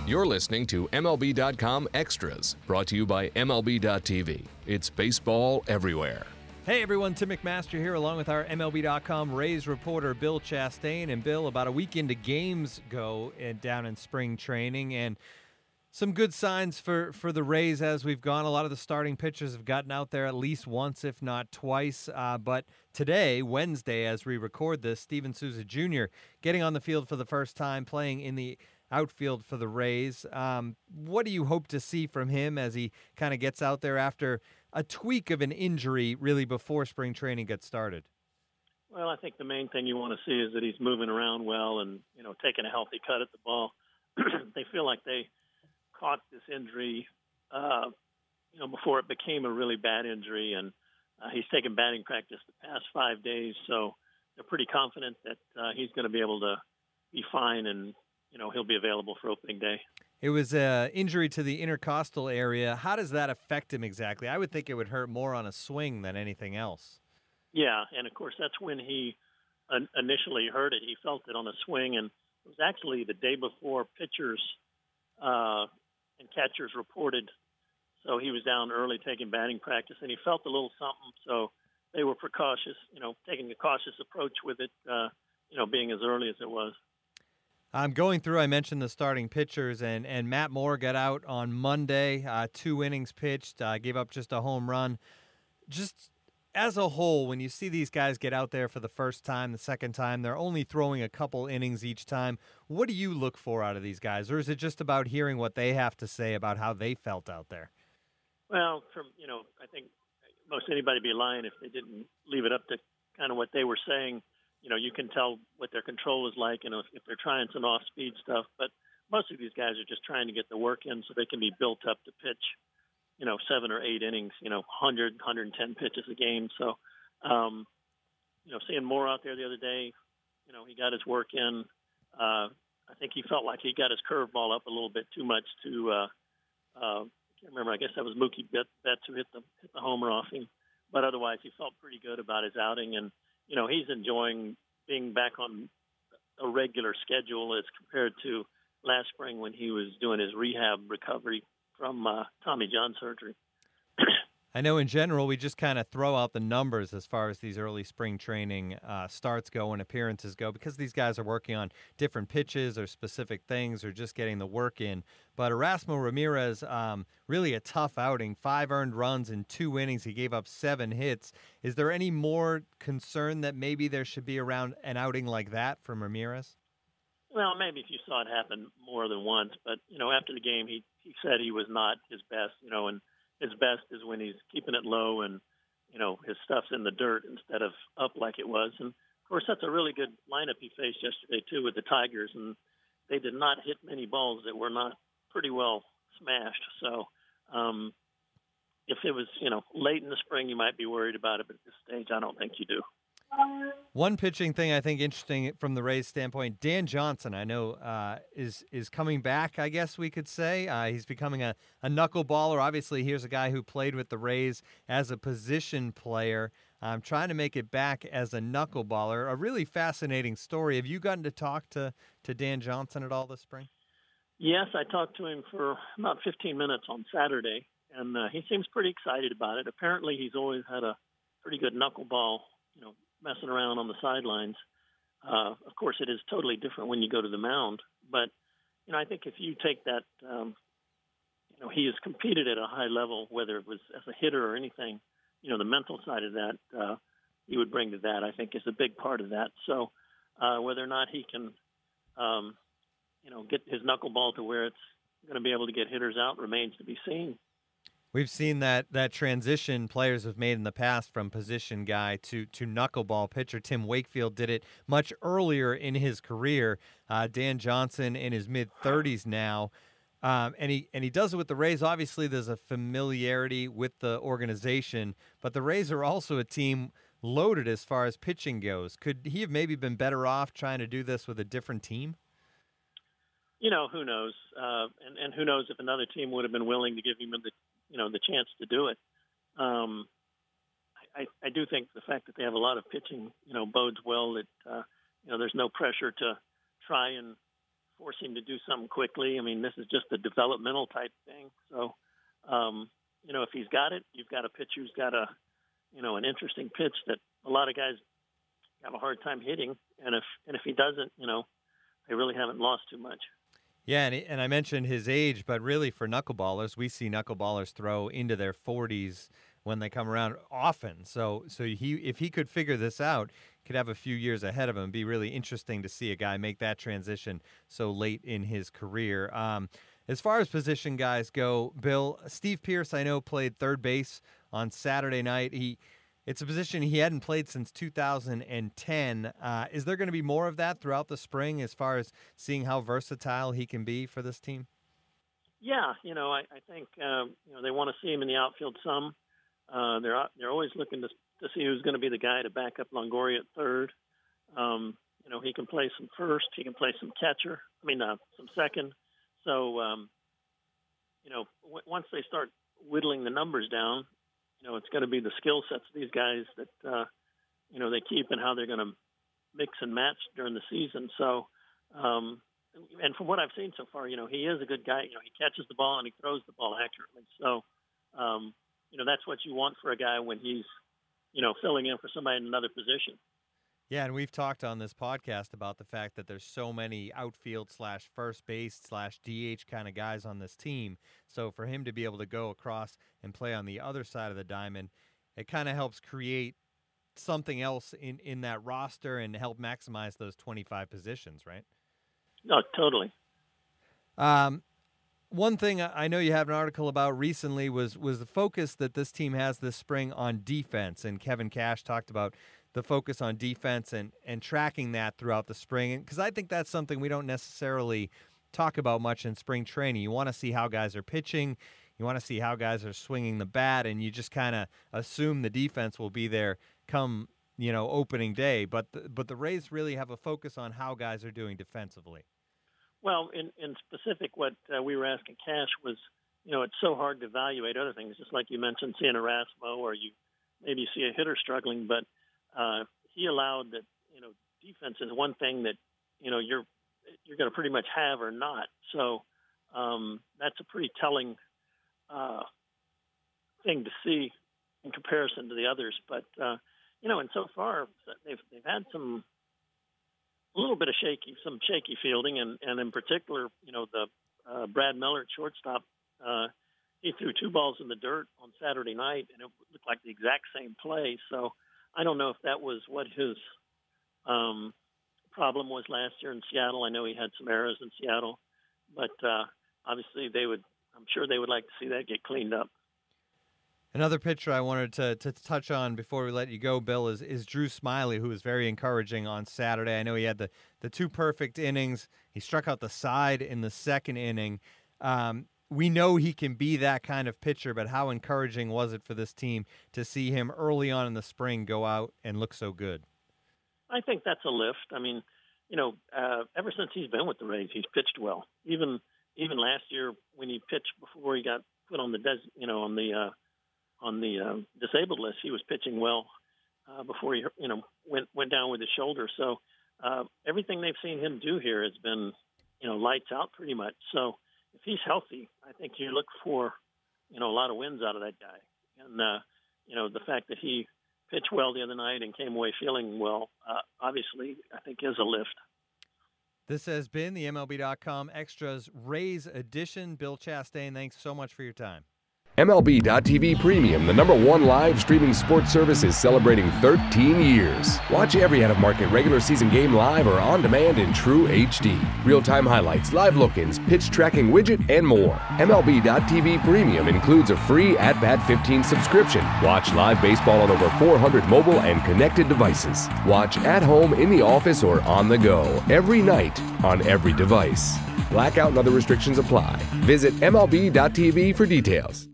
You're listening to MLB.com Extras, brought to you by MLB.tv. It's baseball everywhere. Hey everyone, Tim McMaster here along with our MLB.com Rays reporter Bill Chastain. And Bill, about a week into games down in spring training, and some good signs for the Rays as we've gone. A lot of the starting pitchers have gotten out there at least once, if not twice. But today, Wednesday, as we record this, Steven Souza Jr. getting on the field for the first time, playing in the outfield for the Rays. What do you hope to see from him as he kind of gets out there after a tweak of an injury really before spring training gets started? Well, I think the main thing you want to see is that he's moving around well and, taking a healthy cut at the ball. They feel like they caught this injury, before it became a really bad injury, and he's taken batting practice the past 5 days, so they're pretty confident that he's going to be able to be fine and, he'll be available for opening day. It was an injury to the intercostal area. How does that affect him exactly? I would think it would hurt more on a swing than anything else. Yeah, and of course that's when he initially hurt it. He felt it on a swing, and it was actually the day before pitchers and catchers reported. So he was down early taking batting practice, and he felt a little something. So they were precautious, taking a cautious approach with it, being as early as it was. I'm going through, I mentioned the starting pitchers, and Matt Moore got out on Monday, 2 innings pitched, gave up just a home run. Just as a whole, when you see these guys get out there for the first time, the second time, they're only throwing a couple innings each time. What do you look for out of these guys? Or is it just about hearing what they have to say about how they felt out there? Well, I think most anybody would be lying if they didn't leave it up to kind of what they were saying. You can tell what their control is like, and if they're trying some off-speed stuff. But most of these guys are just trying to get the work in so they can be built up to pitch, 7 or 8 innings, 100, 110 pitches a game. So, seeing Moore out there the other day, he got his work in. I think he felt like he got his curveball up a little bit too much to I can't remember. I guess that was Mookie Betts who hit the homer off him. But otherwise, he felt pretty good about his outing, and he's enjoying being back on a regular schedule as compared to last spring when he was doing his rehab recovery from Tommy John surgery. I know in general we just kind of throw out the numbers as far as these early spring training starts go and appearances go because these guys are working on different pitches or specific things or just getting the work in. But Erasmo Ramirez, really a tough outing, 5 earned runs in 2 innings. He gave up 7 hits. Is there any more concern that maybe there should be around an outing like that from Ramirez? Well, maybe if you saw it happen more than once. But, after the game, he said he was not his best, and his best is when he's keeping it low and, his stuff's in the dirt instead of up like it was. And, of course, that's a really good lineup he faced yesterday, too, with the Tigers. And they did not hit many balls that were not pretty well smashed. So if it was, late in the spring, you might be worried about it. But at this stage, I don't think you do. One pitching thing I think interesting from the Rays' standpoint, Dan Johnson, I know, is coming back, I guess we could say. He's becoming a knuckleballer. Obviously, here's a guy who played with the Rays as a position player, trying to make it back as a knuckleballer. A really fascinating story. Have you gotten to talk to Dan Johnson at all this spring? Yes, I talked to him for about 15 minutes on Saturday, and he seems pretty excited about it. Apparently, he's always had a pretty good knuckleball, messing around on the sidelines. Of course, it is totally different when you go to the mound. But, I think if you take that, he has competed at a high level, whether it was as a hitter or anything, the mental side of that he would bring to that, I think, is a big part of that. So whether or not he can, get his knuckleball to where it's going to be able to get hitters out remains to be seen. We've seen that transition players have made in the past from position guy to knuckleball pitcher. Tim Wakefield did it much earlier in his career. Dan Johnson in his mid-30s now, and he does it with the Rays. Obviously, there's a familiarity with the organization, but the Rays are also a team loaded as far as pitching goes. Could he have maybe been better off trying to do this with a different team? Who knows? And who knows if another team would have been willing to give him the chance to do it. I do think the fact that they have a lot of pitching, bodes well that, there's no pressure to try and force him to do something quickly. I mean, this is just a developmental type thing. So, if he's got it, you've got a pitcher who's got an interesting pitch that a lot of guys have a hard time hitting. And if he doesn't, they really haven't lost too much. Yeah, and I mentioned his age, but really for knuckleballers, we see knuckleballers throw into their 40s when they come around often. So if he could figure this out, could have a few years ahead of him. It'd be really interesting to see a guy make that transition so late in his career. As far as position guys go, Bill, Steve Pearce, I know, played third base on Saturday night. It's a position he hadn't played since 2010. Is there going to be more of that throughout the spring as far as seeing how versatile he can be for this team? Yeah, I think they want to see him in the outfield some. They're always looking to see who's going to be the guy to back up Longoria at third. He can play some first. He can play some catcher. Some second. So, once they start whittling the numbers down, it's going to be the skill sets of these guys that, they keep and how they're going to mix and match during the season. So, and from what I've seen so far, he is a good guy. He catches the ball and he throws the ball accurately. So, that's what you want for a guy when he's, filling in for somebody in another position. Yeah, and we've talked on this podcast about the fact that there's so many outfield / first base / DH kind of guys on this team. So for him to be able to go across and play on the other side of the diamond, it kind of helps create something else in that roster and help maximize those 25 positions, right? No, totally. One thing I know you have an article about recently was the focus that this team has this spring on defense, and Kevin Cash talked about the focus on defense and tracking that throughout the spring, because I think that's something we don't necessarily talk about much in spring training. You want to see how guys are pitching, you want to see how guys are swinging the bat, and you just kind of assume the defense will be there come opening day. But the Rays really have a focus on how guys are doing defensively. Well, in specific, what we were asking Cash was, it's so hard to evaluate other things, just like you mentioned, seeing Erasmo, or you maybe see a hitter struggling, but he allowed that, defense is one thing that, you're going to pretty much have or not. So that's a pretty telling thing to see in comparison to the others. But, and so far they've had a little bit of shaky fielding, and in particular, the Brad Miller at shortstop, he threw 2 balls in the dirt on Saturday night, and it looked like the exact same play. So I don't know if that was what his problem was last year in Seattle. I know he had some errors in Seattle, but obviously I'm sure they would like to see that get cleaned up. Another pitcher I wanted to touch on before we let you go, Bill, is Drew Smyly, who was very encouraging on Saturday. I know he had the 2 perfect innings. He struck out the side in the second inning. We know he can be that kind of pitcher, but how encouraging was it for this team to see him early on in the spring go out and look so good? I think that's a lift. I mean, ever since he's been with the Rays, he's pitched well. Even last year when he pitched before he got put on the on the disabled list, he was pitching well before he went down with his shoulder. So everything they've seen him do here has been lights out pretty much. So if he's healthy, I think you look for a lot of wins out of that guy. And the fact that he pitched well the other night and came away feeling well, obviously I think is a lift. This has been the MLB.com Extras Rays edition. Bill Chastain, thanks so much for your time. MLB.TV Premium, the #1 live streaming sports service, is celebrating 13 years. Watch every out-of-market regular season game live or on demand in true HD. Real-time highlights, live look-ins, pitch tracking widget, and more. MLB.TV Premium includes a free At-Bat 15 subscription. Watch live baseball on over 400 mobile and connected devices. Watch at home, in the office, or on the go, every night, on every device. Blackout and other restrictions apply. Visit MLB.TV for details.